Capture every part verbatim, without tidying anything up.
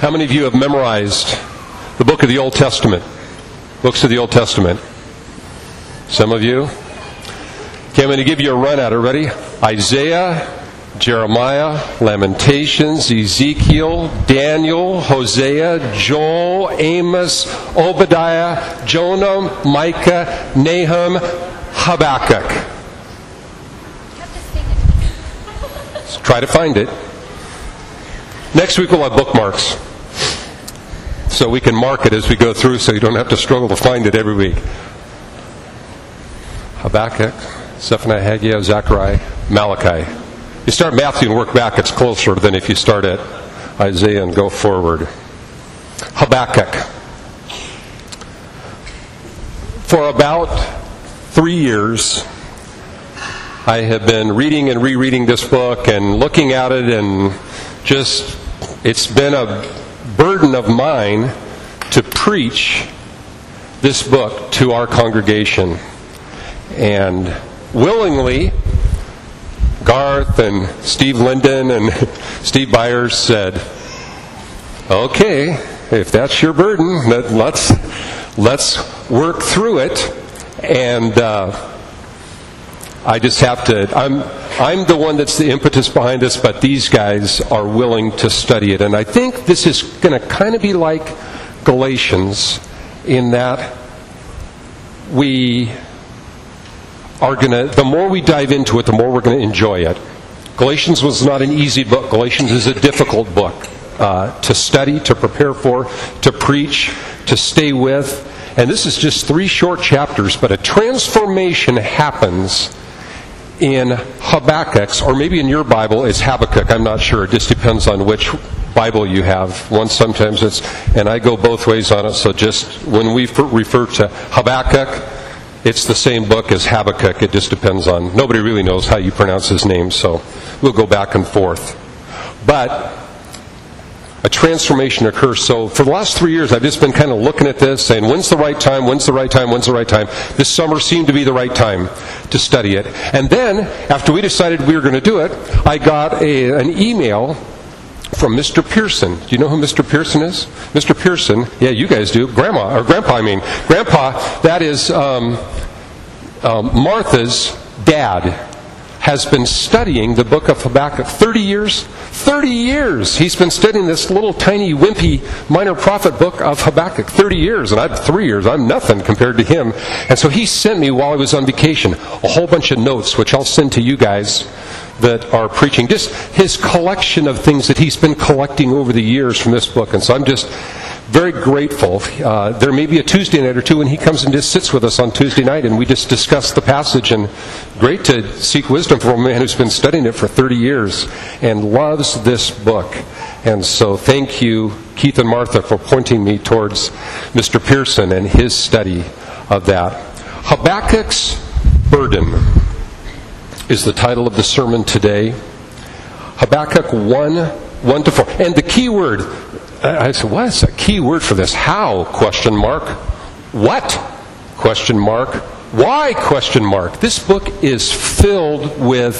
How many of you have memorized the book of the Old Testament? Books of the Old Testament. Some of you. Okay, I'm going to give you a run at it. Ready? Isaiah, Jeremiah, Lamentations, Ezekiel, Daniel, Hosea, Joel, Amos, Obadiah, Jonah, Micah, Nahum, Habakkuk. Let's try to find it. Next week we'll have bookmarks, so we can mark it as we go through so you don't have to struggle to find it every week. Habakkuk, Zephaniah, Haggai, Zechariah, Malachi. You start Matthew and work back, it's closer than if you start at Isaiah and go forward. Habakkuk. For about three years, I have been reading and rereading this book and looking at it, and just, it's been a burden of mine to preach this book to our congregation. And willingly, Garth and Steve Linden and Steve Byers said, okay, if that's your burden, let's let's work through it. And uh, I just have to, I'm I'm the one that's the impetus behind this, but these guys are willing to study it. And I think this is going to kind of be like Galatians in that we are going to, the more we dive into it, the more we're going to enjoy it. Galatians was not an easy book. Galatians is a difficult book uh, to study, to prepare for, to preach, to stay with. And this is just three short chapters, but a transformation happens in Habakkuk, or maybe in your Bible it's Habakkuk. I'm not sure. It just depends on which Bible you have. One sometimes it's, and I go both ways on it, so just when we refer to Habakkuk, it's the same book as Habakkuk. It just depends on, nobody really knows how you pronounce his name, so we'll go back and forth. But a transformation occurs. So for the last three years, I've just been kind of looking at this, saying, when's the right time, when's the right time, when's the right time? This summer seemed to be the right time to study it. And then, after we decided we were going to do it, I got a, an email from Mister Pearson. Do you know who Mister Pearson is? Mister Pearson, yeah, you guys do. Grandma, or Grandpa, I mean. Grandpa, that is um, um, Martha's dad, has been studying the book of Habakkuk. thirty years? thirty years! He's been studying this little tiny, wimpy, minor prophet book of Habakkuk. thirty years, and I'm three years. I'm nothing compared to him. And so he sent me, while I was on vacation, a whole bunch of notes, which I'll send to you guys that are preaching. Just his collection of things that he's been collecting over the years from this book. And so I'm just very grateful. Uh, there may be a Tuesday night or two when he comes and just sits with us on Tuesday night and we just discuss the passage. And great to seek wisdom from a man who's been studying it for thirty years and loves this book. And so thank you, Keith and Martha, for pointing me towards Mister Pearson and his study of that. Habakkuk's Burden is the title of the sermon today. Habakkuk one, one to four. And the key word, I said, what is a key word for this? How? Question mark. What? Question mark. Why? Question mark. This book is filled with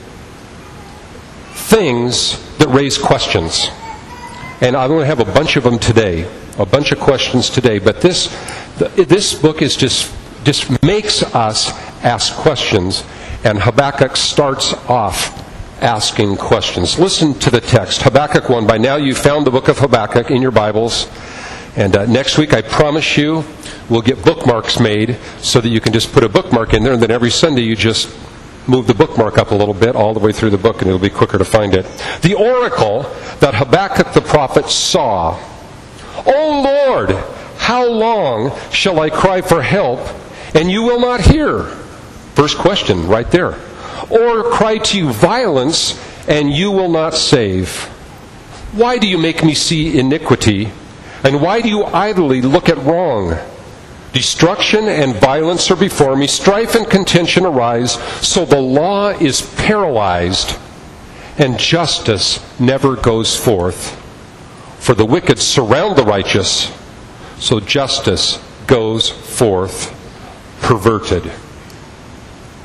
things that raise questions. And I'm going to have a bunch of them today. A bunch of questions today. But this this book is just, just makes us ask questions. And Habakkuk starts off asking questions. Listen to the text. Habakkuk one. By now you've found the book of Habakkuk in your Bibles. And uh, next week, I promise you, we'll get bookmarks made so that you can just put a bookmark in there, and then every Sunday you just move the bookmark up a little bit all the way through the book, and it'll be quicker to find it. The oracle that Habakkuk the prophet saw. O Lord, how long shall I cry for help, and you will not hear? First question right there. Or cry to you violence, and you will not save. Why do you make me see iniquity? And why do you idly look at wrong? Destruction and violence are before me. Strife and contention arise. So the law is paralyzed, and justice never goes forth. For the wicked surround the righteous, so justice goes forth perverted.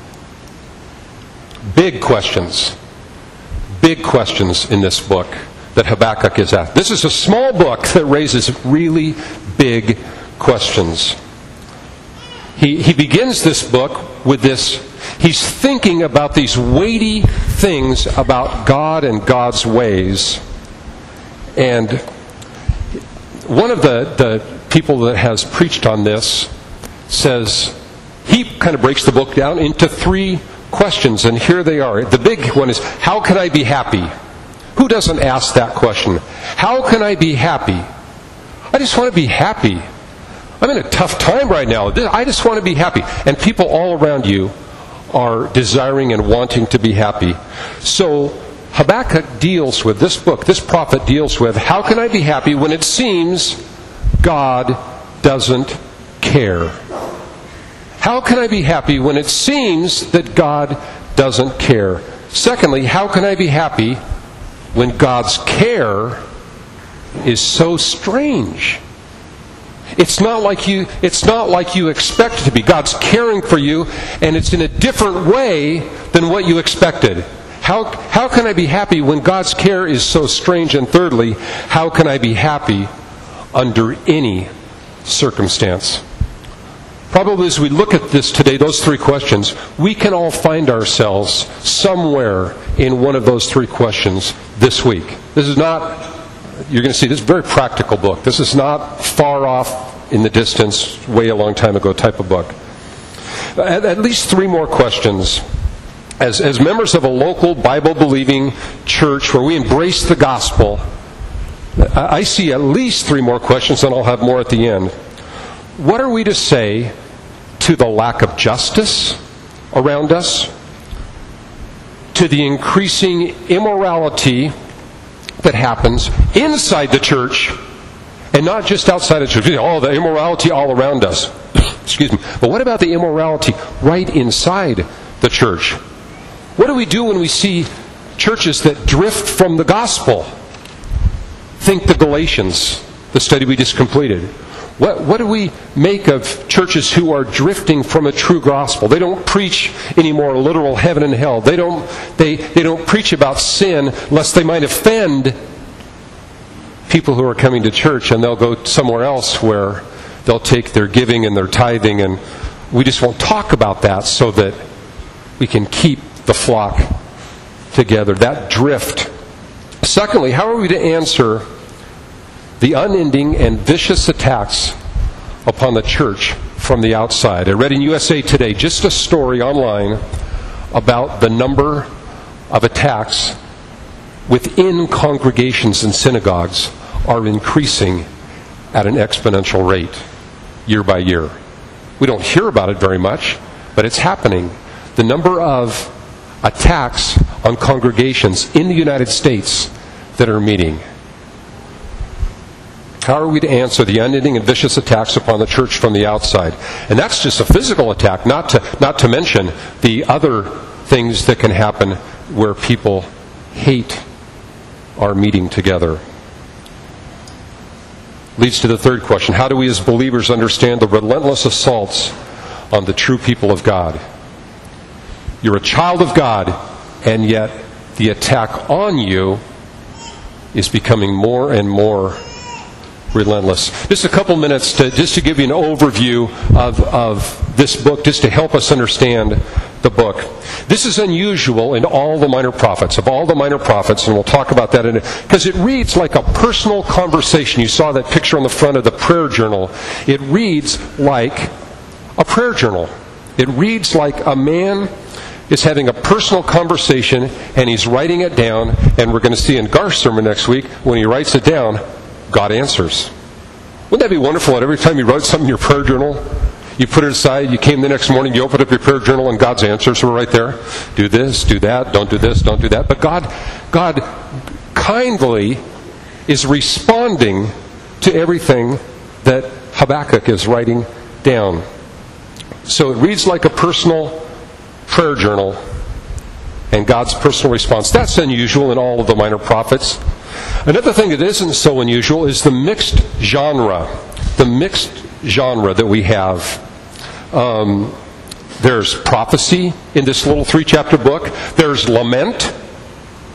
Big questions. Big questions in this book. that Habakkuk is at. This is a small book that raises really big questions. He, he begins this book with this. He's thinking about these weighty things about God and God's ways. And one of the, the people that has preached on this says, he kind of breaks the book down into three questions, and here they are. The big one is, how can I be happy? Who doesn't ask that question? How can I be happy? I just want to be happy. I'm in a tough time right now. I just want to be happy. And people all around you are desiring and wanting to be happy. So Habakkuk deals with, this book, this prophet deals with, how can I be happy when it seems God doesn't care? How can I be happy when it seems that God doesn't care? Secondly, how can I be happy when God's care is so strange? It's not like you, it's not like you expect it to be. God's caring for you, and it's in a different way than what you expected. How, how can I be happy when God's care is so strange? And thirdly, how can I be happy under any circumstance? Probably as we look at this today, those three questions, we can all find ourselves somewhere in one of those three questions this week. This is not, you're going to see, this is a very practical book. This is not far off in the distance, way a long time ago type of book. At, at least three more questions. As, as members of a local Bible-believing church where we embrace the gospel, I see at least three more questions, and I'll have more at the end. What are we to say to the lack of justice around us? To the increasing immorality that happens inside the church and not just outside the church? Oh, the immorality all around us. Excuse me. But what about the immorality right inside the church? What do we do when we see churches that drift from the gospel? Think the Galatians, the study we just completed. What, what do we make of churches who are drifting from a true gospel? They don't preach anymore literal heaven and hell. They don't, they, they don't preach about sin lest they might offend people who are coming to church, and they'll go somewhere else where they'll take their giving and their tithing, and we just won't talk about that so that we can keep the flock together. That drift. Secondly, how are we to answer the unending and vicious attacks upon the church from the outside? I read in U S A Today just a story online about the number of attacks within congregations and synagogues are increasing at an exponential rate year by year. We don't hear about it very much, but it's happening. The number of attacks on congregations in the United States that are meeting. How are we to answer the unending and vicious attacks upon the church from the outside? And that's just a physical attack, not to, not to mention the other things that can happen where people hate our meeting together. Leads to the third question. How do we as believers understand the relentless assaults on the true people of God? You're a child of God, and yet the attack on you is becoming more and more relentless. Just a couple minutes to just to give you an overview of, of this book, just to help us understand the book. This is unusual in all the minor prophets, of all the minor prophets, and we'll talk about that in it, because it reads like a personal conversation. You saw that picture on the front of the prayer journal. It reads like a prayer journal. It reads like a man is having a personal conversation, and he's writing it down, and we're going to see in Garth's sermon next week, when he writes it down, God answers. Wouldn't that be wonderful that every time you wrote something in your prayer journal, you put it aside, you came the next morning, you opened up your prayer journal, and God's answers were right there. Do this, do that, don't do this, don't do that. But God, God kindly is responding to everything that Habakkuk is writing down. So it reads like a personal prayer journal, and God's personal response. That's unusual in all of the minor prophets. Another thing that isn't so unusual is the mixed genre. The mixed genre that we have. Um, there's prophecy in this little three-chapter book. There's lament.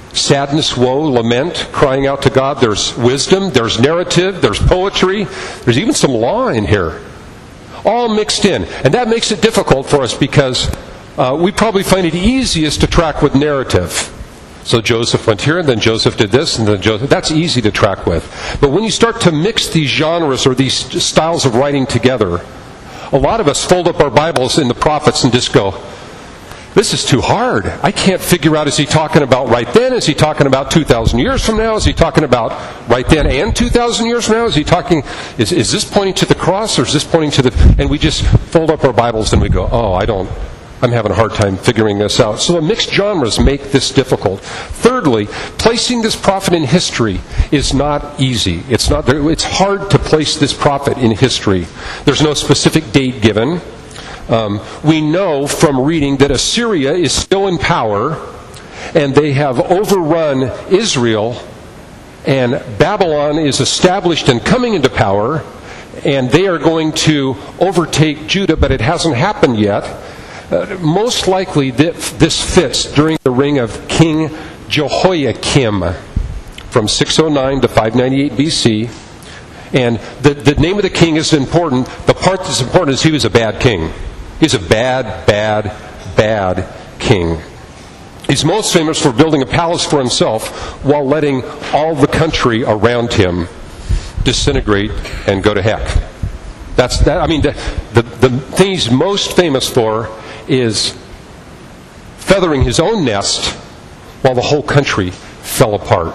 sadness, woe, lament, crying out to God. There's wisdom, there's narrative, there's poetry, there's even some law in here. All mixed in. And that makes it difficult for us because uh, we probably find it easiest to track with narrative. So Joseph went here, and then Joseph did this, and then Joseph... That's easy to track with. But when you start to mix these genres or these styles of writing together, a lot of us fold up our Bibles in the prophets and just go, this is too hard. I can't figure out, is he talking about right then? Is he talking about two thousand years from now? Is he talking about right then and two thousand years from now? Is he talking, is, is this pointing to the cross or is this pointing to the... And we just fold up our Bibles and we go, oh, I don't... I'm having a hard time figuring this out. So the mixed genres make this difficult. Thirdly, placing this prophet in history is not easy. It's not. It's hard to place this prophet in history. There's no specific date given. Um, we know from reading that Assyria is still in power, and they have overrun Israel, and Babylon is established and coming into power, and they are going to overtake Judah, but it hasn't happened yet. Uh, most likely this fits during the reign of King Jehoiakim from six oh nine to five ninety-eight B C. And the, the name of the king is important. The part that's important is he was a bad king. He's a bad, bad, bad king. He's most famous for building a palace for himself while letting all the country around him disintegrate and go to heck. That's that. I mean, the, the, the thing he's most famous for is feathering his own nest while the whole country fell apart.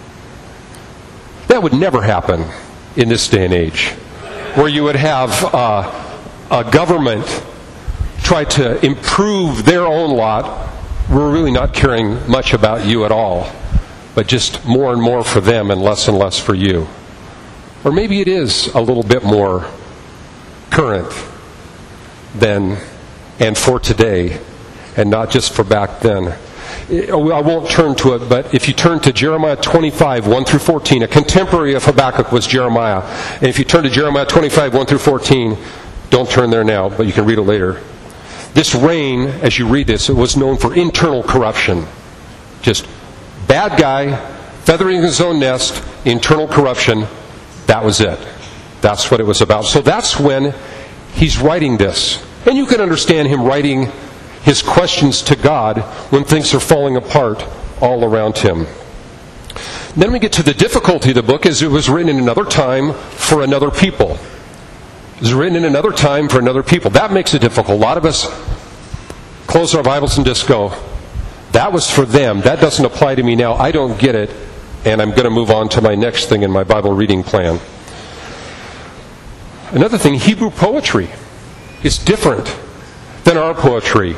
That would never happen in this day and age, where you would have uh, a government try to improve their own lot. We're really not caring much about you at all, but just more and more for them and less and less for you. Or maybe it is a little bit more current than and for today, and not just for back then. I won't turn to it, but if you turn to Jeremiah twenty-five, one through fourteen, a contemporary of Habakkuk was Jeremiah. And if you turn to Jeremiah twenty-five, one through fourteen, don't turn there now, but you can read it later. This reign, as you read this, it was known for internal corruption. Just bad guy, feathering his own nest, internal corruption. That was it. That's what it was about. So that's when he's writing this. And you can understand him writing his questions to God when things are falling apart all around him. Then we get to the difficulty of the book, is it was written in another time for another people. It was written in another time for another people. That makes it difficult. A lot of us close our Bibles and just go, that was for them. That doesn't apply to me now. I don't get it. And I'm going to move on to my next thing in my Bible reading plan. Another thing, Hebrew poetry is different than our poetry.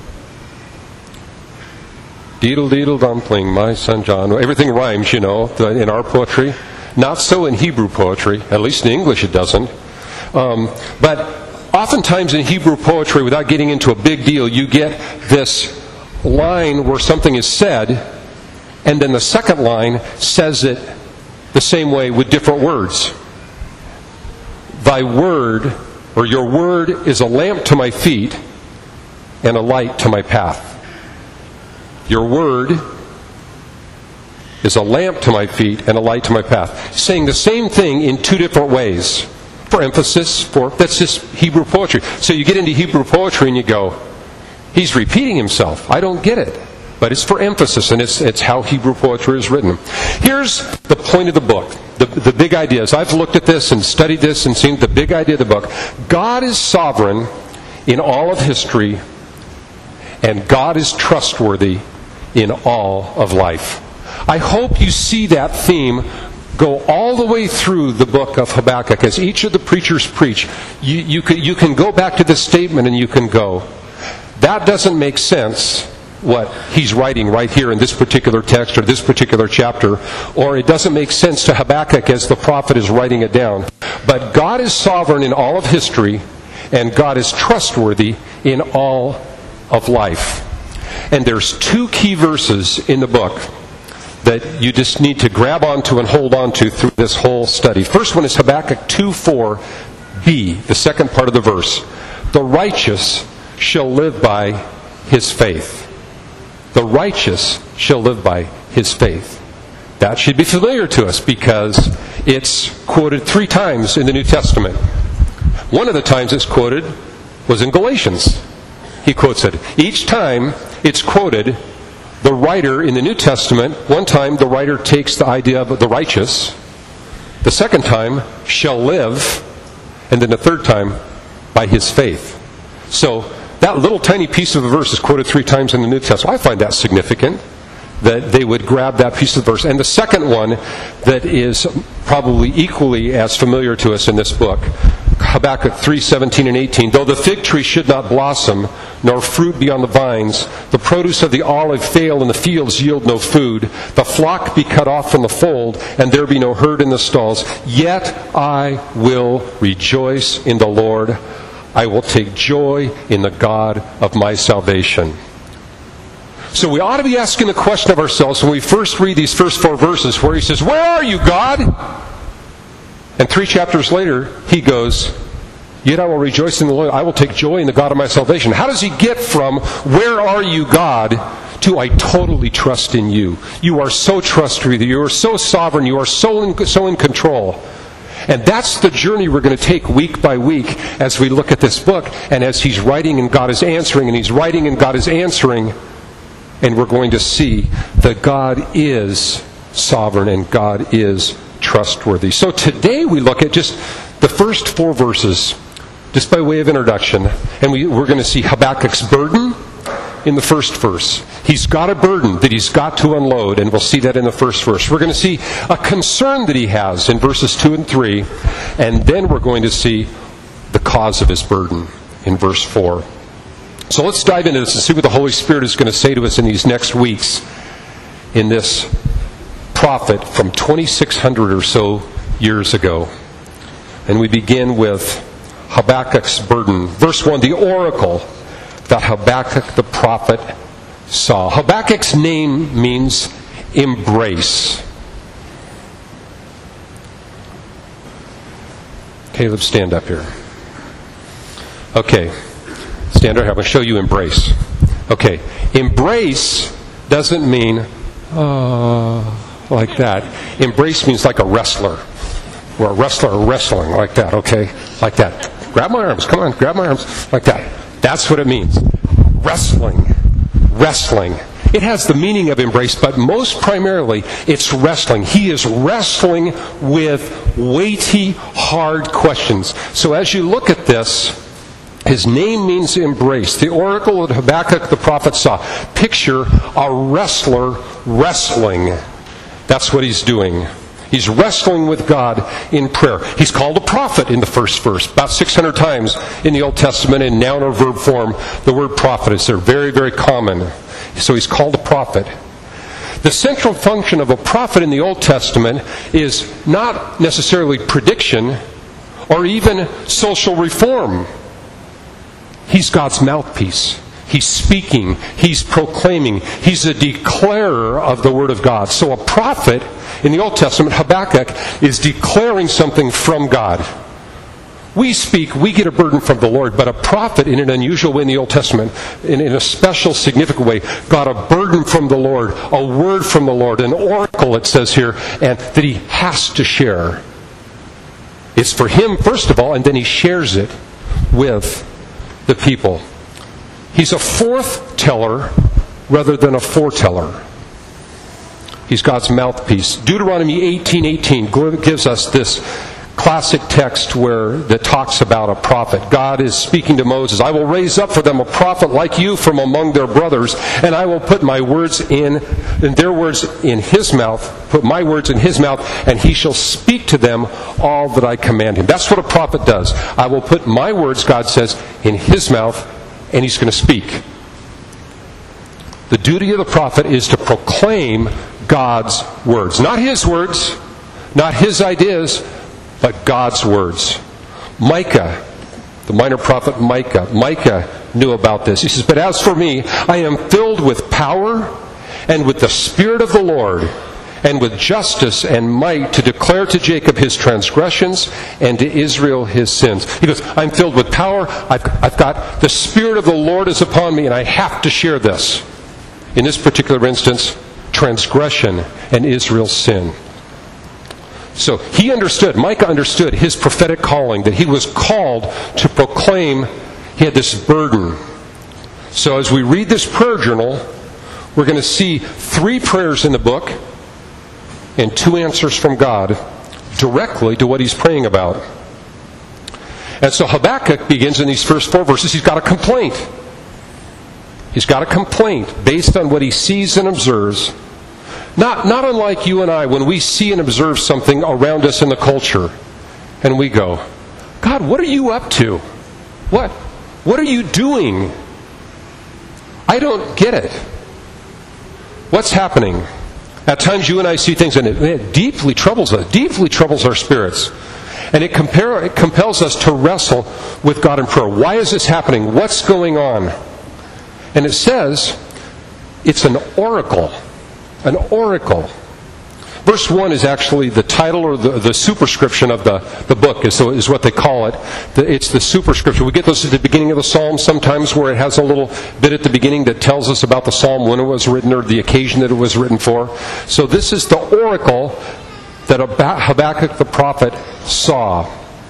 Deedle deedle dumpling, my son John. Everything rhymes, you know, in our poetry. Not so in Hebrew poetry. At least in English it doesn't. Um, but oftentimes in Hebrew poetry, without getting into a big deal, you get this line where something is said, and then the second line says it the same way with different words. Thy word, or your word, is a lamp to my feet and a light to my path. Your word is a lamp to my feet and a light to my path. Saying the same thing in two different ways. For emphasis, for that's just Hebrew poetry. So you get into Hebrew poetry and you go, he's repeating himself. I don't get it. But it's for emphasis, and it's it's how Hebrew poetry is written. Here's the point of the book. The, the big ideas. I've looked at this and studied this and seen the big idea of the book. God is sovereign in all of history, and God is trustworthy in all of life. I hope you see that theme go all the way through the book of Habakkuk. As each of the preachers preach, you, you, can, you can go back to this statement and you can go, that doesn't make sense, what he's writing right here in this particular text or this particular chapter, or it doesn't make sense to Habakkuk as the prophet is writing it down. But God is sovereign in all of history, and God is trustworthy in all of life. And there's two key verses in the book that you just need to grab onto and hold onto through this whole study. First one is Habakkuk two four b, the second part of the verse. The righteous shall live by his faith. The righteous shall live by his faith. That should be familiar to us because it's quoted three times in the New Testament. One of the times it's quoted was in Galatians. He quotes it. Each time it's quoted, the writer in the New Testament, one time the writer takes the idea of the righteous, the second time, shall live, and then the third time, by his faith. So that little tiny piece of the verse is quoted three times in the New Testament. I find that significant, that they would grab that piece of the verse. And the second one that is probably equally as familiar to us in this book, Habakkuk three seventeen and eighteen. Though the fig tree should not blossom, nor fruit be on the vines, the produce of the olive fail, and the fields yield no food, the flock be cut off from the fold, and there be no herd in the stalls, yet I will rejoice in the Lord. I will take joy in the God of my salvation. So we ought to be asking the question of ourselves when we first read these first four verses where he says, "Where are you, God?" And three chapters later, he goes, "Yet I will rejoice in the Lord. I will take joy in the God of my salvation." How does he get from, "Where are you, God?" to, "I totally trust in you. You are so trustworthy. You are so sovereign. You are so in, so in control." And that's the journey we're going to take week by week as we look at this book. And as he's writing and God is answering, and he's writing and God is answering, and we're going to see that God is sovereign and God is trustworthy. So today we look at just the first four verses, just by way of introduction. And we, we're going to see Habakkuk's burden in the first verse. He's got a burden that he's got to unload, and we'll see that in the first verse. We're going to see a concern that he has in verses two and three, and then we're going to see the cause of his burden in verse four. So let's dive into this and see what the Holy Spirit is going to say to us in these next weeks in this prophet from twenty-six hundred or so years ago. And we begin with Habakkuk's burden. Verse one, the oracle that Habakkuk the prophet saw. Habakkuk's name means embrace. Caleb, stand up here. Okay. Stand up here. I'm going to show you embrace. Okay. Embrace doesn't mean, uh, like that. Embrace means like a wrestler. Or a wrestler wrestling like that, okay? Like that. Grab my arms. Come on, grab my arms. Like that. That's what it means. Wrestling. Wrestling. It has the meaning of embrace, but most primarily, it's wrestling. He is wrestling with weighty, hard questions. So as you look at this, his name means embrace. The oracle that Habakkuk the prophet saw. Picture a wrestler wrestling. That's what he's doing. He's wrestling with God in prayer. He's called a prophet in the first verse. About six hundred times in the Old Testament in noun or verb form, the word prophet is there. Very, very common. So he's called a prophet. The central function of a prophet in the Old Testament is not necessarily prediction or even social reform. He's God's mouthpiece. He's speaking. He's proclaiming. He's a declarer of the Word of God. So a prophet in the Old Testament, Habakkuk, is declaring something from God. We speak, we get a burden from the Lord, but a prophet in an unusual way in the Old Testament, in, in a special, significant way, got a burden from the Lord, a word from the Lord, an oracle, it says here, and that he has to share. It's for him, first of all, and then he shares it with the people. He's a forth teller rather than a foreteller. He's God's mouthpiece. Deuteronomy eighteen eighteen gives us this classic text where that talks about a prophet. God is speaking to Moses. "I will raise up for them a prophet like you from among their brothers, and I will put my words in, in their words in his mouth, put my words in his mouth, and he shall speak to them all that I command him." That's what a prophet does. I will put my words, God says, in his mouth, and he's going to speak. The duty of the prophet is to proclaim God's words. Not his words, not his ideas, but God's words. Micah, the minor prophet Micah, Micah knew about this. He says, "But as for me, I am filled with power and with the Spirit of the Lord, and with justice and might to declare to Jacob his transgressions and to Israel his sins." He goes, I'm filled with power. I've, I've got the Spirit of the Lord is upon me, and I have to share this. In this particular instance, transgression and Israel's sin. So he understood, Micah understood his prophetic calling, that he was called to proclaim. He had this burden. So as we read this prayer journal, we're going to see three prayers in the book and two answers from God directly to what he's praying about. And so Habakkuk begins in these first four verses. He's got a complaint. He's got a complaint based on what he sees and observes. Not, not unlike you and I when we see and observe something around us in the culture and we go, God, what are you up to? What? What are you doing? I don't get it. What's happening? At times you and I see things and it, it deeply troubles us, deeply troubles our spirits. And it, compare, it compels us to wrestle with God in prayer. Why is this happening? What's going on? And it says it's an oracle. An oracle. Verse one is actually the title or the, the superscription of the, the book, is, is what they call it. It's the superscription. We get those at the beginning of the psalm sometimes, where it has a little bit at the beginning that tells us about the psalm, when it was written, or the occasion that it was written for. So this is the oracle that Habakkuk the prophet saw.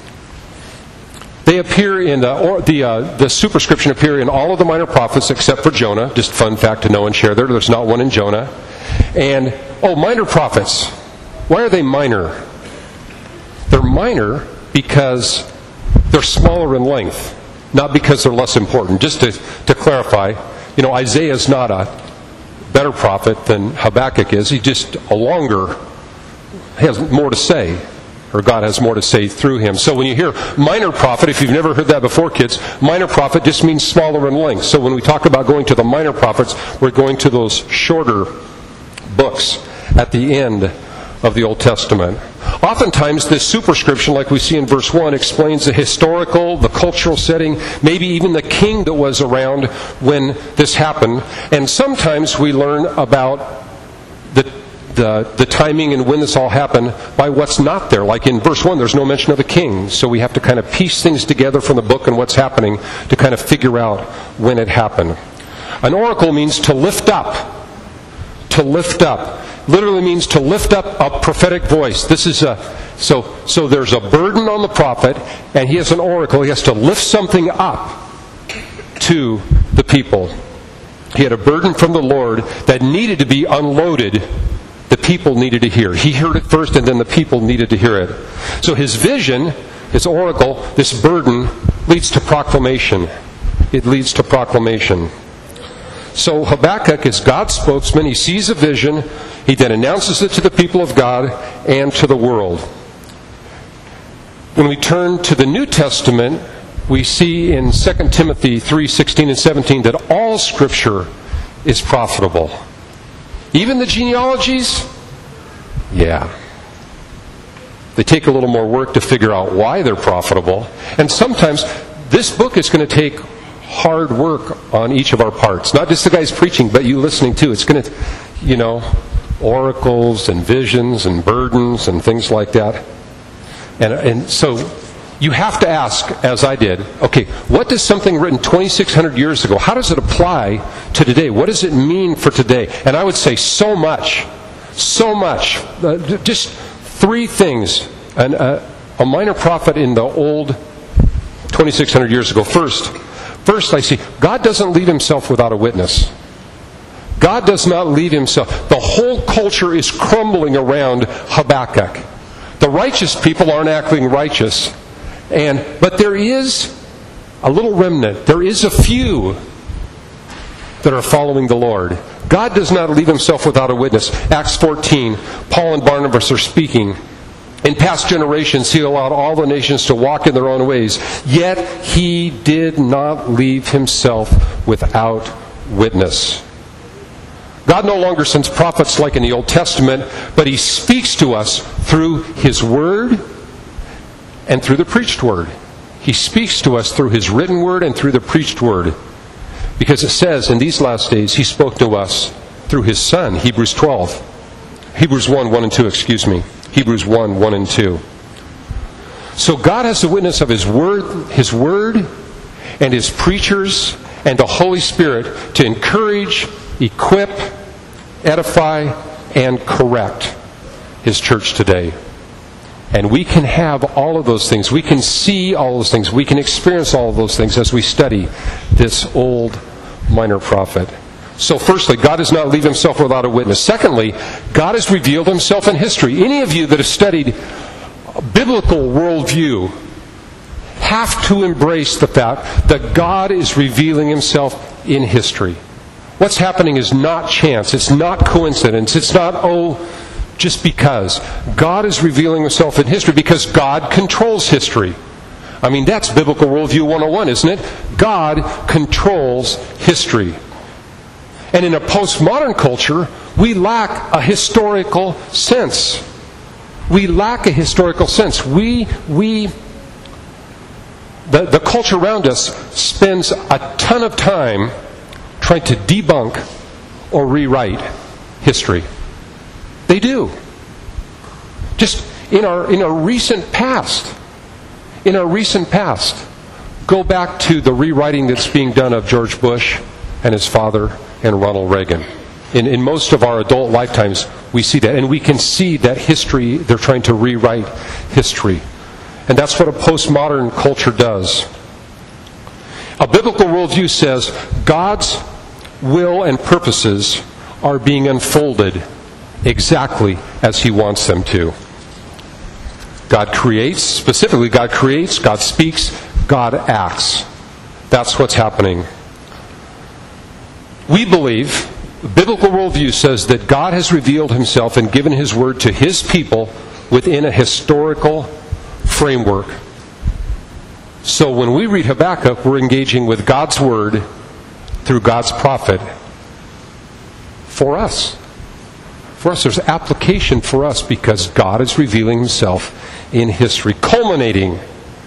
They appear in the or, the uh, the superscription appear in all of the minor prophets except for Jonah. Just fun fact to know and share there. There's not one in Jonah. And oh, minor prophets. Why are they minor? They're minor because they're smaller in length, not because they're less important. Just to to clarify, you know, Isaiah is not a better prophet than Habakkuk is. He's just a longer. He has more to say. Or God has more to say through him. So when you hear minor prophet, if you've never heard that before, kids, minor prophet just means smaller in length. So when we talk about going to the minor prophets, we're going to those shorter books at the end of the Old Testament. Oftentimes this superscription, like we see in verse one, explains the historical, the cultural setting, maybe even the king that was around when this happened. And sometimes we learn about the The, the timing and when this all happened by what's not there. Like in verse one, there's no mention of the king. So we have to kind of piece things together from the book and what's happening to kind of figure out when it happened. An oracle means to lift up. To lift up. Literally means to lift up a prophetic voice. This is a so so there's a burden on the prophet, and he has an oracle. He has to lift something up to the people. He had a burden from the Lord that needed to be unloaded. The people needed to hear. He heard it first, and then the people needed to hear it. So his vision, his oracle, this burden, leads to proclamation. It leads to proclamation. So Habakkuk is God's spokesman. He sees a vision. He then announces it to the people of God and to the world. When we turn to the New Testament, we see in Second Timothy three sixteen and seventeen that all Scripture is profitable. Even the genealogies? Yeah. They take a little more work to figure out why they're profitable. And sometimes this book is going to take hard work on each of our parts. Not just the guys preaching, but you listening too. It's going to, you know, oracles and visions and burdens and things like that. And, and so you have to ask, as I did, okay, what does something written twenty-six hundred years ago, how does it apply to today? What does it mean for today? And I would say so much. So much. Uh, just three things. An, uh, a minor prophet in the old twenty-six hundred years ago. First, first I see, God doesn't leave himself without a witness. God does not leave himself. The whole culture is crumbling around Habakkuk. The righteous people aren't acting righteous. And but there is a little remnant. There is a few that are following the Lord. God does not leave himself without a witness. Acts fourteen, Paul and Barnabas are speaking. In past generations, he allowed all the nations to walk in their own ways. Yet he did not leave himself without witness. God no longer sends prophets like in the Old Testament, but he speaks to us through his word and through the preached word. He speaks to us through his written word and through the preached word. Because it says in these last days, he spoke to us through his Son, Hebrews twelve. Hebrews one, one and two, excuse me. Hebrews one, one and two. So God has the witness of his word, his word and his preachers and the Holy Spirit to encourage, equip, edify, and correct His church today. And we can have all of those things. We can see all those things. We can experience all of those things as we study this old minor prophet. So firstly, God does not leave Himself without a witness. Secondly, God has revealed Himself in history. Any of you that have studied biblical worldview have to embrace the fact that God is revealing Himself in history. What's happening is not chance. It's not coincidence. It's not, oh, just because. God is revealing Himself in history because God controls history. I mean, that's Biblical Worldview one oh one, isn't it? God controls history. And in a postmodern culture, we lack a historical sense. We lack a historical sense. We, we, the, the culture around us spends a ton of time trying to debunk or rewrite history. They do. Just in our in our recent past, in our recent past, go back to the rewriting that's being done of George Bush and his father and Ronald Reagan. In, in most of our adult lifetimes, we see that. And we can see that history, they're trying to rewrite history. And that's what a postmodern culture does. A biblical worldview says God's will and purposes are being unfolded exactly as He wants them to. God creates, specifically God creates, God speaks, God acts. That's what's happening. We believe, biblical worldview says that God has revealed Himself and given His word to His people within a historical framework. So when we read Habakkuk, we're engaging with God's word through God's prophet for us. For us, there's application for us because God is revealing Himself in history, culminating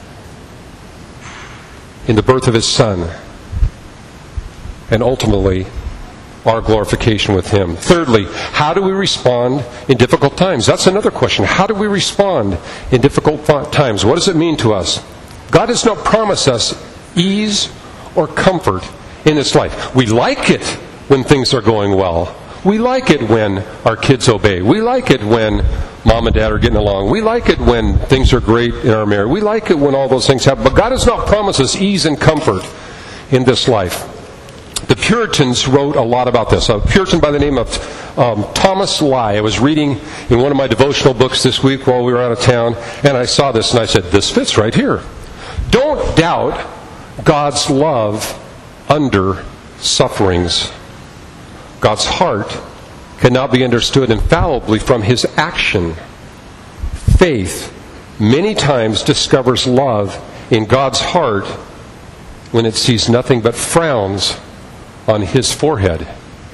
in the birth of His Son, and ultimately our glorification with Him. Thirdly, how do we respond in difficult times? That's another question. How do we respond in difficult times? What does it mean to us? God does not promise us ease or comfort in this life. We like it when things are going well. We like it when our kids obey. We like it when mom and dad are getting along. We like it when things are great in our marriage. We like it when all those things happen. But God does not promise us ease and comfort in this life. The Puritans wrote a lot about this. A Puritan by the name of um, Thomas Lye. I was reading in one of my devotional books this week while we were out of town, and I saw this and I said, this fits right here. Don't doubt God's love under sufferings. God's heart cannot be understood infallibly from His action. Faith many times discovers love in God's heart when it sees nothing but frowns on His forehead.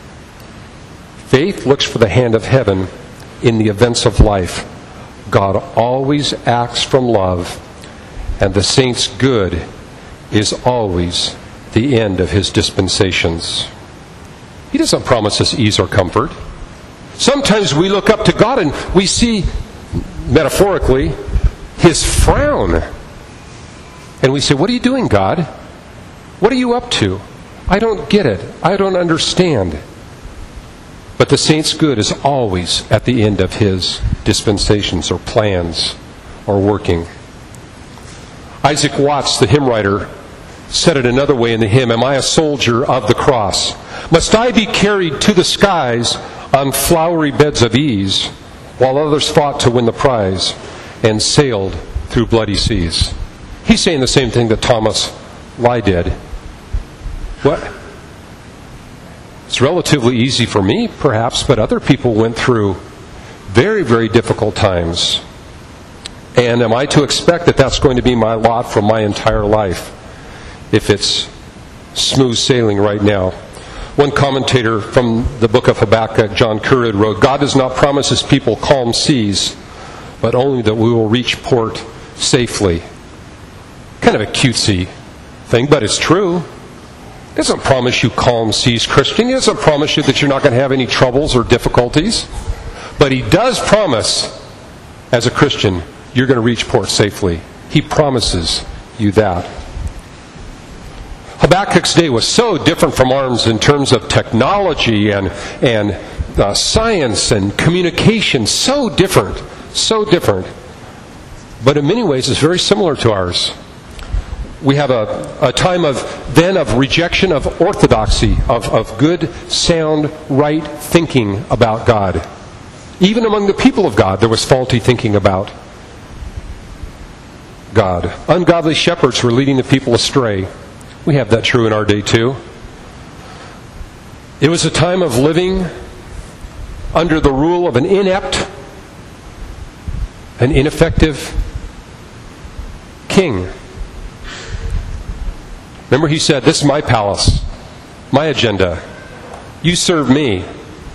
Faith looks for the hand of heaven in the events of life. God always acts from love, and the saint's good is always the end of His dispensations. He doesn't promise us ease or comfort. Sometimes we look up to God and we see, metaphorically, His frown. And we say, what are you doing, God? What are you up to? I don't get it. I don't understand. But the saint's good is always at the end of His dispensations or plans or working. Isaac Watts, the hymn writer, said it another way in the hymn, am I a soldier of the cross? Must I be carried to the skies on flowery beds of ease, while others fought to win the prize and sailed through bloody seas? He's saying the same thing that Thomas Lye did. What? It's relatively easy for me, perhaps, but other people went through very, very difficult times. And am I to expect that that's going to be my lot for my entire life if it's smooth sailing right now? One commentator from the book of Habakkuk, John Currid, wrote, God does not promise His people calm seas, but only that we will reach port safely. Kind of a cutesy thing, but it's true. He doesn't promise you calm seas, Christian. He doesn't promise you that you're not going to have any troubles or difficulties. But He does promise, as a Christian, you're going to reach port safely. He promises you that. Habakkuk's day was so different from ours in terms of technology and and uh, science and communication, so different, so different. But in many ways, it's very similar to ours. We have a, a time of then of rejection of orthodoxy, of, of good, sound, right thinking about God. Even among the people of God, there was faulty thinking about God. Ungodly shepherds were leading the people astray. We have that true in our day too. It was a time of living under the rule of an inept, an ineffective king. Remember, he said, "This is my palace, my agenda. You serve me.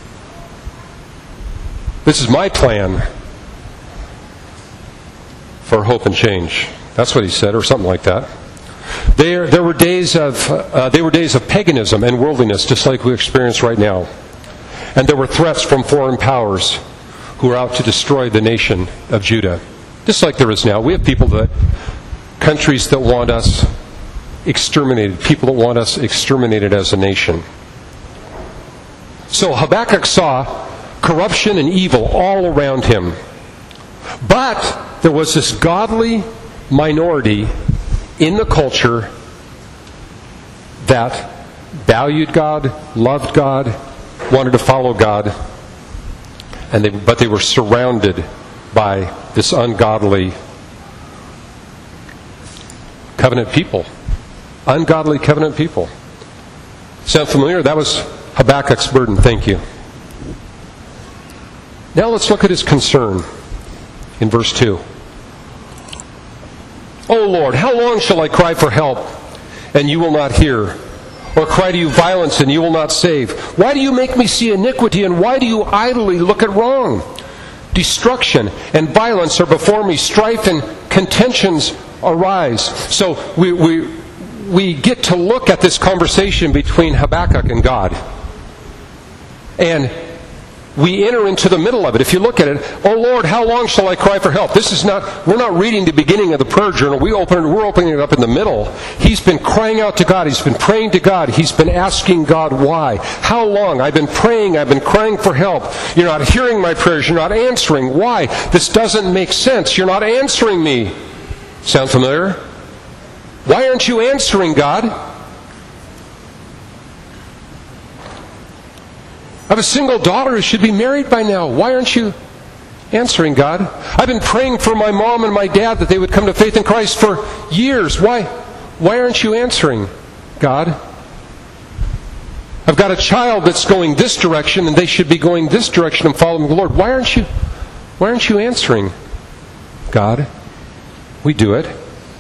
This is my plan for hope and change." That's what he said, or something like that. There, there were days of uh, they were days of paganism and worldliness, just like we experience right now. And there were threats from foreign powers who were out to destroy the nation of Judah, just like there is now. We have people that, countries that want us exterminated, people that want us exterminated as a nation. So Habakkuk saw corruption and evil all around him. But there was this godly minority in the culture that valued God, loved God, wanted to follow God, and they, but they were surrounded by this ungodly covenant people. Ungodly covenant people. Sound familiar? That was Habakkuk's burden. Thank you. Now let's look at his concern in verse two. "O Lord, how long shall I cry for help, and you will not hear? Or cry to you violence, and you will not save? Why do you make me see iniquity, and why do you idly look at wrong? Destruction and violence are before me. Strife and contentions arise." So we, we, we get to look at this conversation between Habakkuk and God. And we enter into the middle of it. If you look at it, "Oh Lord, how long shall I cry for help?" This is not, we're not reading the beginning of the prayer journal. We open, we're opening it up in the middle. He's been crying out to God. He's been praying to God. He's been asking God why. How long? I've been praying. I've been crying for help. You're not hearing my prayers. You're not answering. Why? This doesn't make sense. You're not answering me. Sound familiar? Why aren't you answering, God? I have a single daughter who should be married by now. Why aren't you answering, God? I've been praying for my mom and my dad that they would come to faith in Christ for years. Why, why aren't you answering, God? I've got a child that's going this direction and they should be going this direction and following the Lord. Why aren't you, why aren't you answering, God? We do it.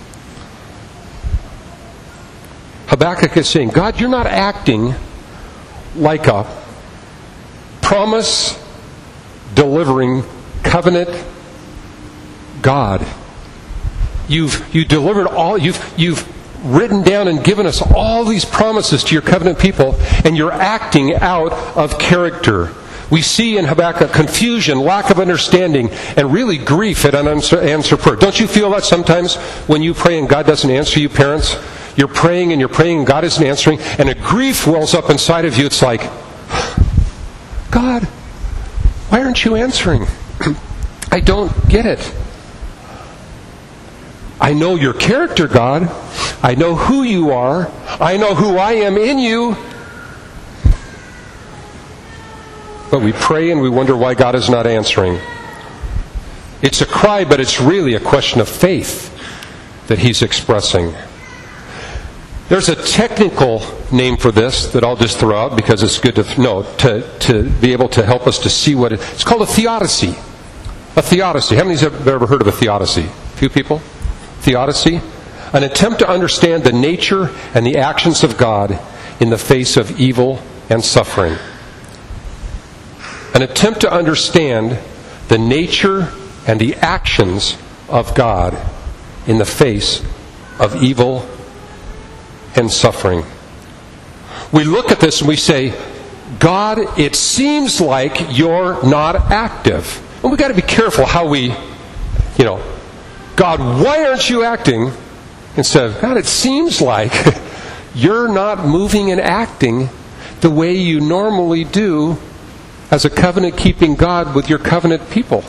Habakkuk is saying, God, you're not acting like a promise delivering covenant God. You've you delivered all you've you've written down and given us all these promises to your covenant people, and you're acting out of character. We see in Habakkuk confusion, lack of understanding, and really grief at unanswered prayer. Don't you feel that sometimes when you pray and God doesn't answer you, parents? You're praying and you're praying and God isn't answering, and a grief wells up inside of you. It's like, God, why aren't you answering? I don't get it. I know your character, God. I know who you are. I know who I am in you. But we pray and we wonder why God is not answering. It's a cry, but it's really a question of faith that he's expressing. There's a technical name for this that I'll just throw out because it's good to know, to, to be able to help us to see what it, it's called a theodicy. A theodicy. How many have ever heard of a theodicy? A few people? Theodicy? An attempt to understand the nature and the actions of God in the face of evil and suffering. An attempt to understand the nature and the actions of God in the face of evil and suffering. We look at this and we say, God, it seems like you're not active. And we've got to be careful how we, you know, God, why aren't you acting? Instead of, God, it seems like you're not moving and acting the way you normally do as a covenant-keeping God with your covenant people.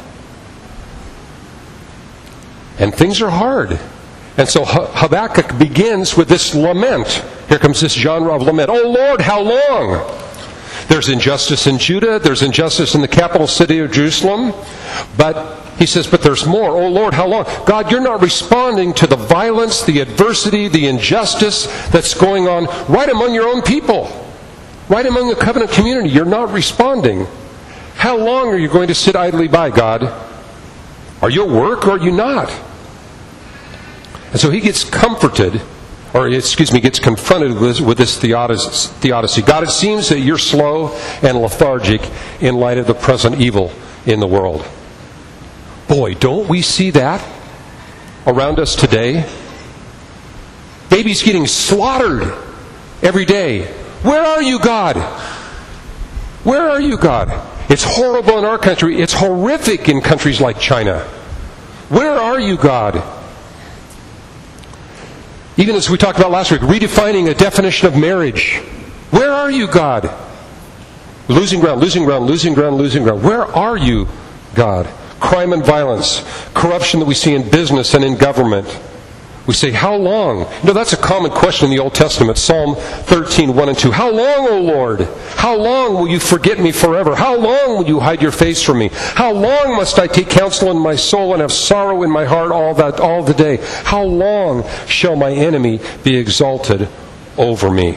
And things are hard. And so Habakkuk begins with this lament. Here comes this genre of lament. Oh Lord, how long? There's injustice in Judah. There's injustice in the capital city of Jerusalem. But he says, but there's more. Oh Lord, how long? God, you're not responding to the violence, the adversity, the injustice that's going on right among your own people. Right among the covenant community. You're not responding. How long are you going to sit idly by, God? Are you at work or are you not? And so he gets comforted, or excuse me, gets confronted with, with this theodicy. God, it seems that you're slow and lethargic in light of the present evil in the world. Boy, don't we see that around us today? Babies getting slaughtered every day. Where are you, God? Where are you, God? It's horrible in our country. It's horrific in countries like China. Where are you, God? Even as we talked about last week, redefining a definition of marriage. Where are you, God? Losing ground, losing ground, losing ground, losing ground. Where are you, God? Crime and violence, corruption that we see in business and in government. We say, how long? You know, that's a common question in the Old Testament. Psalm thirteen, one and two. How long, O Lord? How long will you forget me forever? How long will you hide your face from me? How long must I take counsel in my soul and have sorrow in my heart all that all the day? How long shall my enemy be exalted over me?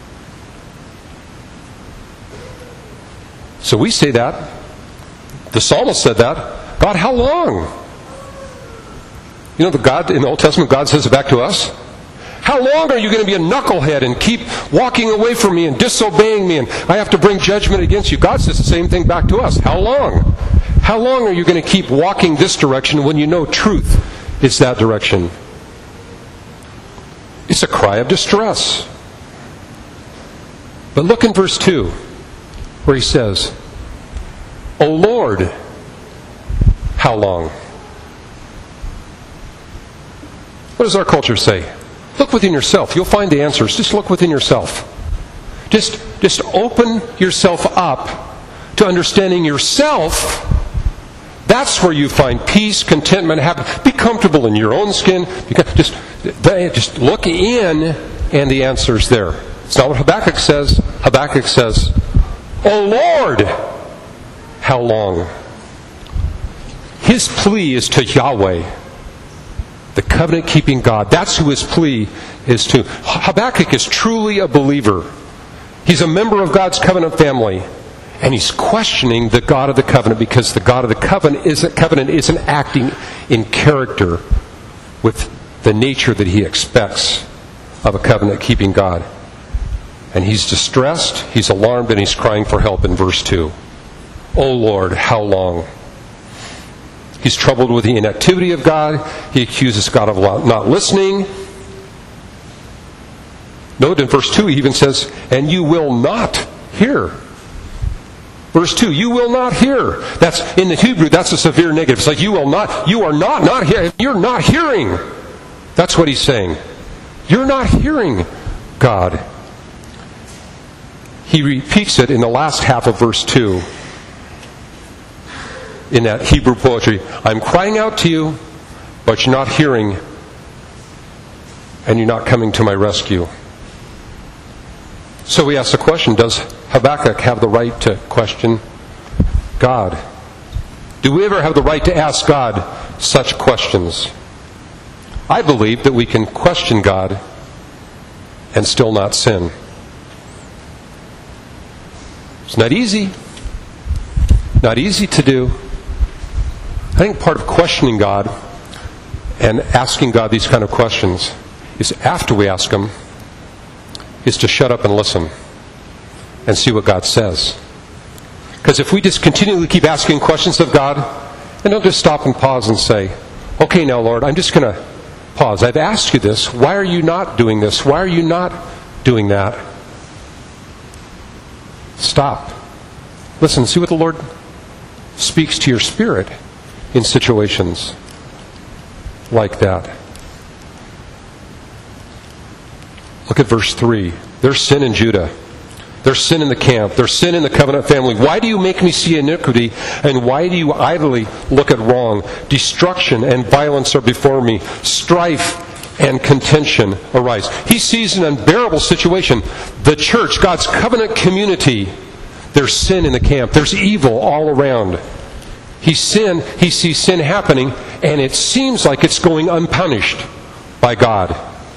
So we say that. The psalmist said that. God, how long? You know, the God in the Old Testament, God says it back to us. How long are you going to be a knucklehead and keep walking away from me and disobeying me and I have to bring judgment against you? God says the same thing back to us. How long? How long are you going to keep walking this direction when you know truth is that direction? It's a cry of distress. But look in verse two where he says, O Lord, how long? What does our culture say? Look within yourself. You'll find the answers. Just look within yourself. Just, just open yourself up to understanding yourself. That's where you find peace, contentment, happiness. Be comfortable in your own skin. Just, just look in, and the answer's there. It's not what Habakkuk says. Habakkuk says, O Lord, how long? His plea is to Yahweh, the covenant-keeping God. That's who his plea is to. Habakkuk is truly a believer. He's a member of God's covenant family. And he's questioning the God of the covenant because the God of the covenant isn't, covenant isn't acting in character with the nature that he expects of a covenant-keeping God. And he's distressed, he's alarmed, and he's crying for help in verse two. O Lord, how long? He's troubled with the inactivity of God. He accuses God of not listening. Note in verse two he even says, and you will not hear. Verse two, you will not hear. That's in the Hebrew, that's a severe negative. It's like you will not, you are not, not hearing. You're not hearing. That's what he's saying. You're not hearing God. He repeats it in the last half of verse two. In that Hebrew poetry, I'm crying out to you, but you're not hearing, and you're not coming to my rescue. So we ask the question, does Habakkuk have the right to question God? Do we ever have the right to ask God such questions? I believe that we can question God and still not sin. It's not easy. Not easy to do. I think part of questioning God and asking God these kind of questions is after we ask them, is to shut up and listen and see what God says. Because if we just continually keep asking questions of God, and don't just stop and pause and say, okay now Lord, I'm just going to pause. I've asked you this. Why are you not doing this? Why are you not doing that? Stop. Listen, see what the Lord speaks to your spirit in situations like that. Look at verse three. There's sin in Judah. There's sin in the camp. There's sin in the covenant family. Why do you make me see iniquity? And why do you idly look at wrong? Destruction and violence are before me. Strife and contention arise. He sees an unbearable situation. The church, God's covenant community, there's sin in the camp. There's evil all around. He sin, he sees sin happening, and it seems like it's going unpunished by God.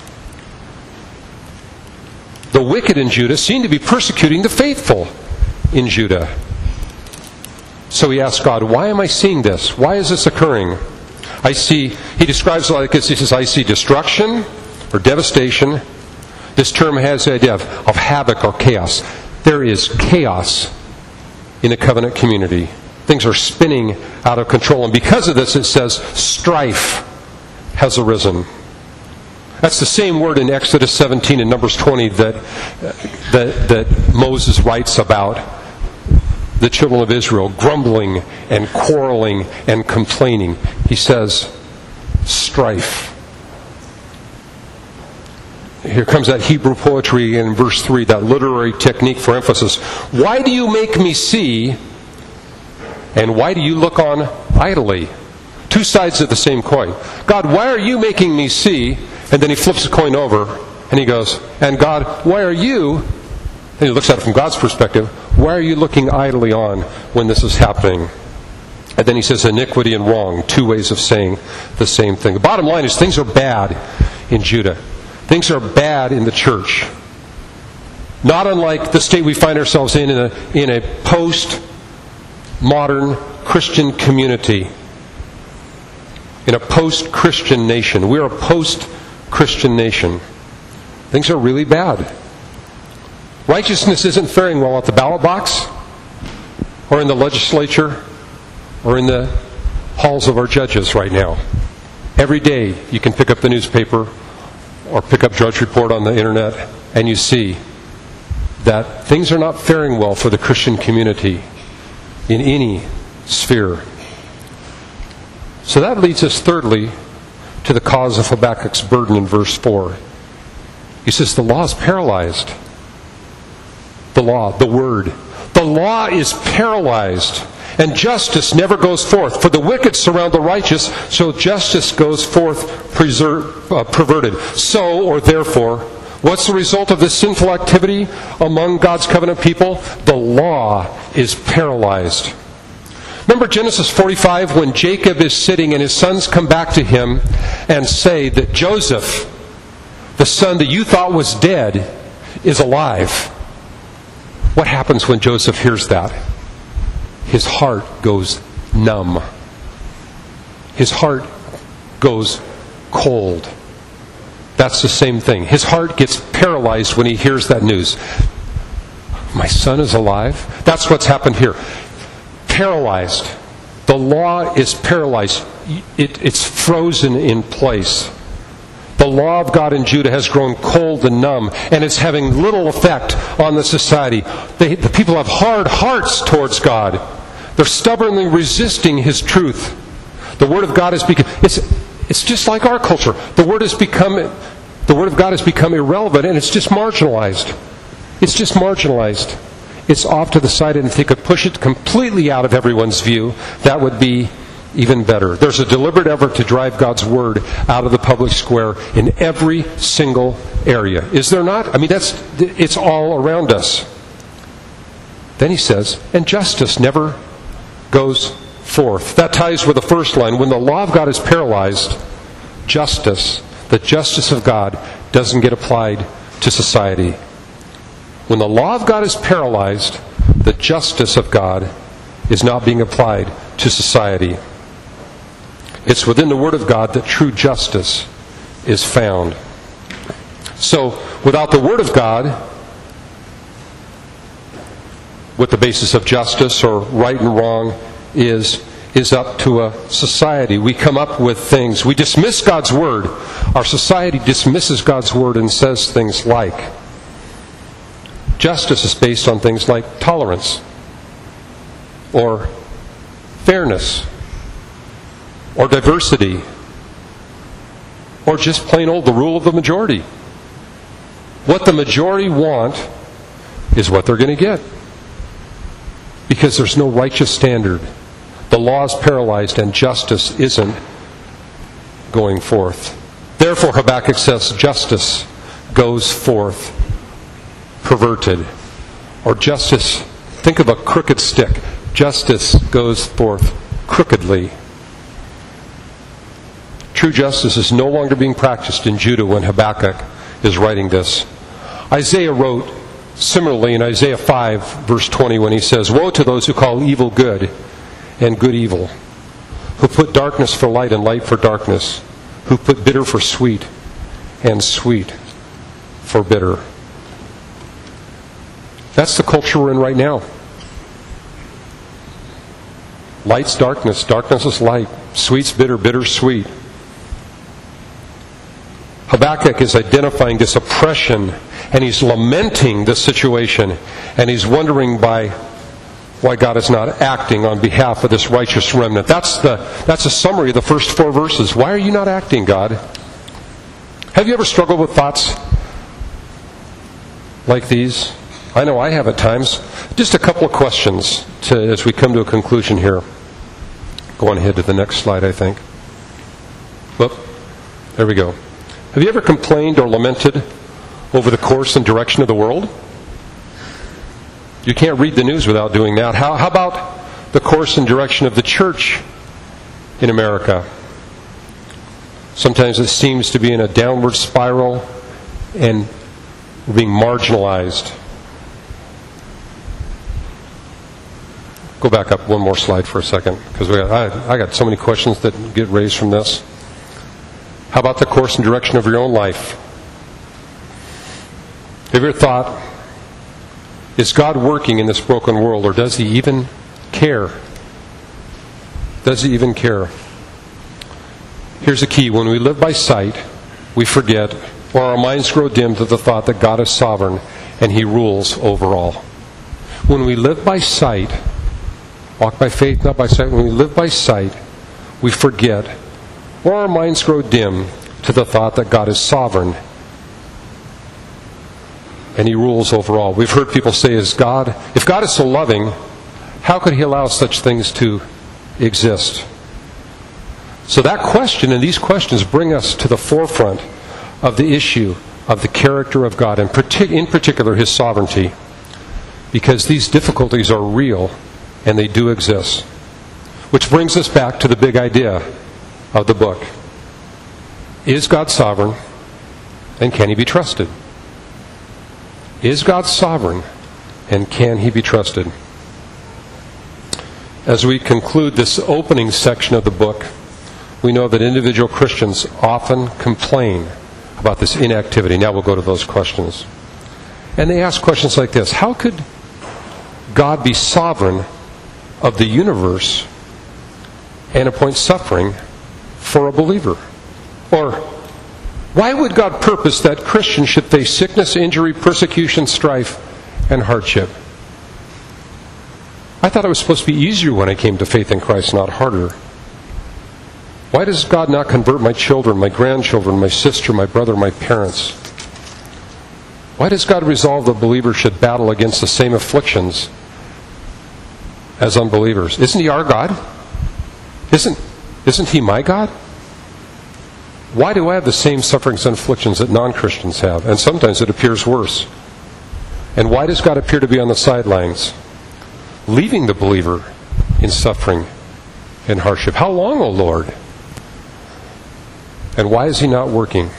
The wicked in Judah seem to be persecuting the faithful in Judah. So he asks God, why am I seeing this? Why is this occurring? I see, he describes it like this, he says, I see destruction or devastation. This term has the idea of, of havoc or chaos. There is chaos in the covenant community. Things are spinning out of control. And because of this, it says, strife has arisen. That's the same word in Exodus seventeen and Numbers twenty that, that, that Moses writes about the children of Israel grumbling and quarreling and complaining. He says, strife. Here comes that Hebrew poetry in verse three, that literary technique for emphasis. Why do you make me see, and why do you look on idly? Two sides of the same coin. God, why are you making me see? And then he flips the coin over and he goes, and God, why are you, and he looks at it from God's perspective, why are you looking idly on when this is happening? And then he says iniquity and wrong, two ways of saying the same thing. The bottom line is things are bad in Judah. Things are bad in the church. Not unlike the state we find ourselves in, in a, in a post-modern Christian community. In a post-Christian nation. We're a post-Christian nation. Things are really bad. Righteousness isn't faring well at the ballot box, or in the legislature, or in the halls of our judges right now. Every day you can pick up the newspaper or pick up Drudge Report on the internet, and you see that things are not faring well for the Christian community in any sphere. So that leads us thirdly to the cause of Habakkuk's burden in verse four. He says the law is paralyzed. The law, the word. The law is paralyzed, and justice never goes forth. For the wicked surround the righteous, so justice goes forth preserve, uh, perverted. So, or therefore, what's the result of this sinful activity among God's covenant people? The law is paralyzed. Remember Genesis forty-five when Jacob is sitting and his sons come back to him and say that Joseph, the son that you thought was dead, is alive. What happens when Joseph hears that? His heart goes numb. His heart goes cold. That's the same thing. His heart gets paralyzed when he hears that news. My son is alive? That's what's happened here. Paralyzed. The law is paralyzed. It, it's frozen in place. The law of God in Judah has grown cold and numb, and it's having little effect on the society. They, the people have hard hearts towards God. They're stubbornly resisting His truth. The Word of God has become, it's, it's just like our culture. The Word has become, the Word of God has become irrelevant, and it's just marginalized. It's just marginalized. It's off to the side, and if they could push it completely out of everyone's view, that would be even better. There's a deliberate effort to drive God's Word out of the public square in every single area. Is there not? I mean, that's it's all around us. Then he says, and justice never goes forth. That ties with the first line. When the law of God is paralyzed, justice, the justice of God, doesn't get applied to society. When the law of God is paralyzed, the justice of God is not being applied to society. It's within the Word of God that true justice is found. So, without the Word of God, what the basis of justice or right and wrong is, is up to a society. We come up with things. We dismiss God's Word. Our society dismisses God's Word and says things like, justice is based on things like tolerance, or fairness, or diversity, or just plain old the rule of the majority. What the majority want is what they're going to get. Because there's no righteous standard. The law is paralyzed and justice isn't going forth. Therefore, Habakkuk says, justice goes forth perverted. Or justice, think of a crooked stick. Justice goes forth crookedly. True justice is no longer being practiced in Judah when Habakkuk is writing this. Isaiah wrote similarly in Isaiah five, verse twenty, when he says, woe to those who call evil good and good evil, who put darkness for light and light for darkness, who put bitter for sweet and sweet for bitter. That's the culture we're in right now. Light's darkness, darkness is light, sweet's bitter, bitter's sweet. Habakkuk is identifying this oppression, and he's lamenting this situation, and he's wondering by why God is not acting on behalf of this righteous remnant. That's the that's a summary of the first four verses. Why are you not acting, God? Have you ever struggled with thoughts like these? I know I have at times. Just a couple of questions to, as we come to a conclusion here. Go on ahead to the next slide, I think. Whoop. There we go. Have you ever complained or lamented over the course and direction of the world? You can't read the news without doing that. How, how about the course and direction of the church in America? Sometimes it seems to be in a downward spiral and we're being marginalized. Go back up one more slide for a second, because I, I got so many questions that get raised from this. How about the course and direction of your own life? Have you ever thought, is God working in this broken world, or does He even care? Does He even care? Here's the key. When we live by sight, we forget, or our minds grow dim to the thought that God is sovereign and He rules over all. When we live by sight, walk by faith, not by sight, when we live by sight, we forget, or our minds grow dim to the thought that God is sovereign and He rules over all. We've heard people say, "Is God, if God is so loving, how could He allow such things to exist?" So that question and these questions bring us to the forefront of the issue of the character of God, and in particular His sovereignty, because these difficulties are real and they do exist. Which brings us back to the big idea of the book. Is God sovereign, and can He be trusted? Is God sovereign, and can He be trusted? As we conclude this opening section of the book, we know that individual Christians often complain about this inactivity. Now we'll go to those questions. And they ask questions like this: how could God be sovereign of the universe and appoint suffering for a believer? Or, why would God purpose that Christians should face sickness, injury, persecution, strife, and hardship? I thought it was supposed to be easier when I came to faith in Christ, not harder. Why does God not convert my children, my grandchildren, my sister, my brother, my parents? Why does God resolve that believers should battle against the same afflictions as unbelievers? Isn't He our God? Isn't, isn't He my God? Why do I have the same sufferings and afflictions that non-Christians have? And sometimes it appears worse. And why does God appear to be on the sidelines, leaving the believer in suffering and hardship? How long, O Lord? And why is He not working?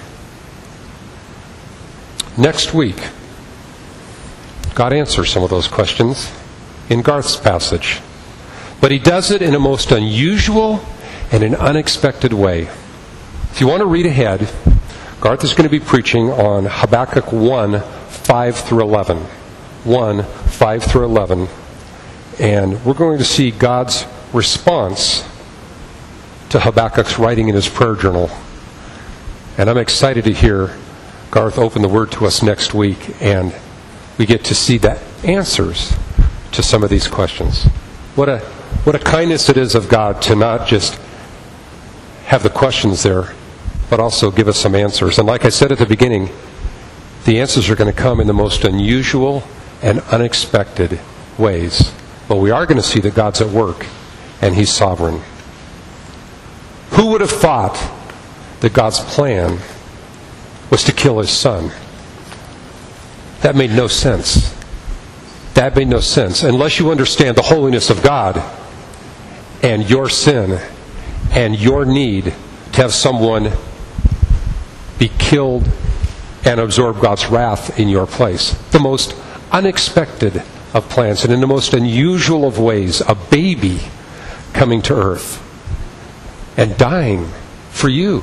Next week, God answers some of those questions in Garth's passage. But He does it in a most unusual and an unexpected way. If you want to read ahead, Garth is going to be preaching on Habakkuk one, five through eleven. one, five through eleven. And we're going to see God's response to Habakkuk's writing in his prayer journal. And I'm excited to hear Garth open the Word to us next week, and we get to see the answers to some of these questions. What a what a kindness it is of God to not just have the questions there, but also give us some answers. And like I said at the beginning, the answers are going to come in the most unusual and unexpected ways. But we are going to see that God's at work, and He's sovereign. Who would have thought that God's plan was to kill His Son? That made no sense. That made no sense unless you understand the holiness of God and your sin and your need to have someone be killed and absorb God's wrath in your place. The most unexpected of plans, and in the most unusual of ways, a baby coming to earth and dying for you.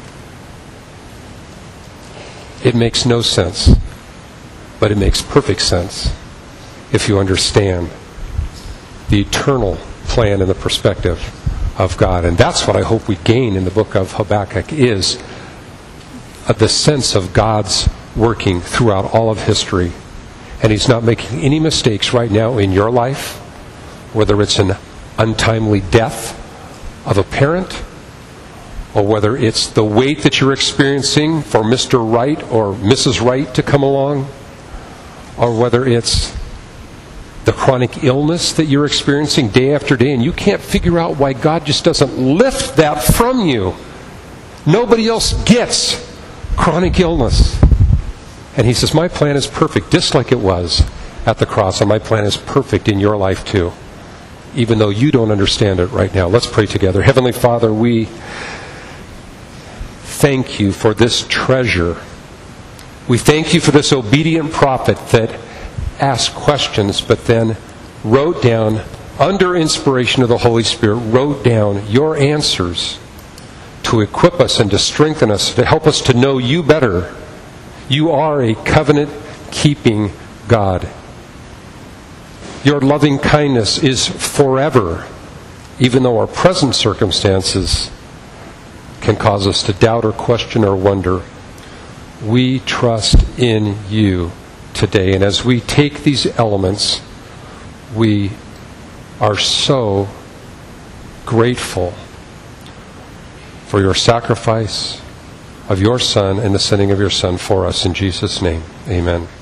It makes no sense, but it makes perfect sense if you understand the eternal plan and the perspective of God. And that's what I hope we gain in the book of Habakkuk, is the sense of God's working throughout all of history. And He's not making any mistakes right now in your life, whether it's an untimely death of a parent, or whether it's the wait that you're experiencing for Mister Right or Missus Right to come along, or whether it's the chronic illness that you're experiencing day after day, and you can't figure out why God just doesn't lift that from you. Nobody else gets chronic illness. And He says, my plan is perfect, just like it was at the cross, and my plan is perfect in your life too, even though you don't understand it right now. Let's pray together. Heavenly Father, we thank You for this treasure. We thank You for this obedient prophet that asked questions, but then wrote down, under inspiration of the Holy Spirit, wrote down Your answers to equip us and to strengthen us, to help us to know You better. You are a covenant-keeping God. Your loving kindness is forever, even though our present circumstances can cause us to doubt or question or wonder. We trust in You today. And as we take these elements, we are so grateful for Your sacrifice of Your Son and the sending of Your Son for us. In Jesus' name, amen.